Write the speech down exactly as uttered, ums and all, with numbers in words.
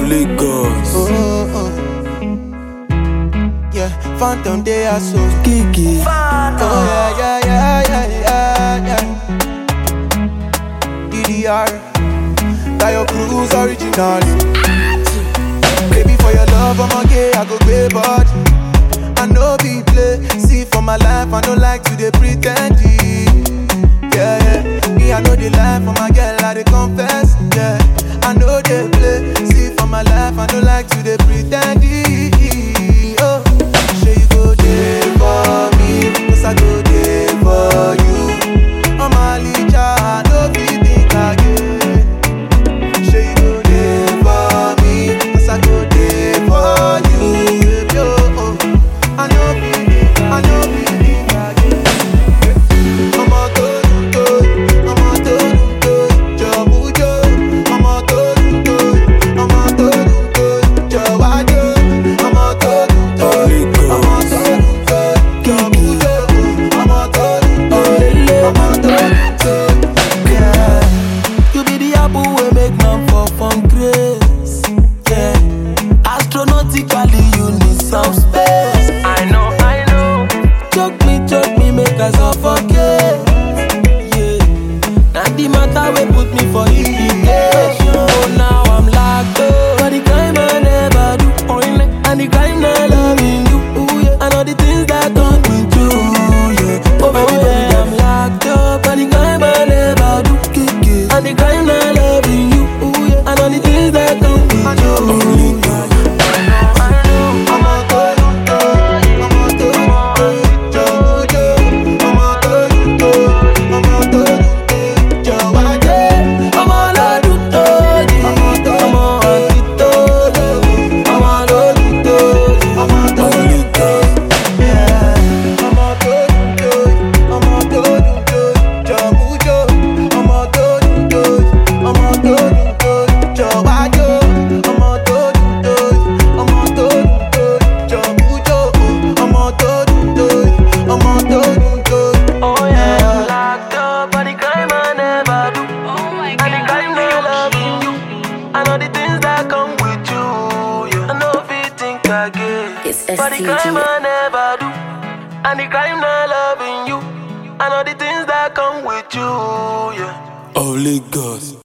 Holy Ghost. Oh, oh. Yeah, Phantom they are so Kiki. Oh yeah, yeah, yeah, yeah, yeah, yeah. D D R, Tayo Cruz original. Baby, for your love, I'm a gay, I go pay body. I know be play, see for my life, I don't like to dey pretend. Yeah, yeah, me I know the life for my girl, I dey confess. Yeah, I know they play, see for my life, I don't like to dey pretend. Oh, say you go there for me, cause I go there for you. I'm a licha, I no fit think again. Say you go there for me, cause I go there for you. Baby, oh, oh. I know fit think, I know fit think again. I'm a to to, I'm a to to, Jabujo. I'm a to to, I'm a to to, Jawajo. I'm a to to, I'm a to to, Jabujo. I'm a to to, I'm a to to, yeah. You be the apple we make man fall from grace, yeah. Astronomically you need some space. I know, I know. Choke me, choke me, make us suffocate. Yeah, now the matter we put me for implication. Oh, now I'm locked up. But the crime I never do, oh, yeah. And the crime I loving you, ooh, yeah. I know the things that don't me do, yeah. Oh, baby, baby, I'm locked up. And the crime I never do, kick it. And the crime I loving you, ooh, yeah. I know the things that don't me do. But the crime I never do, and the crime not loving you. I know the things that come with you, yeah. Holy Ghost.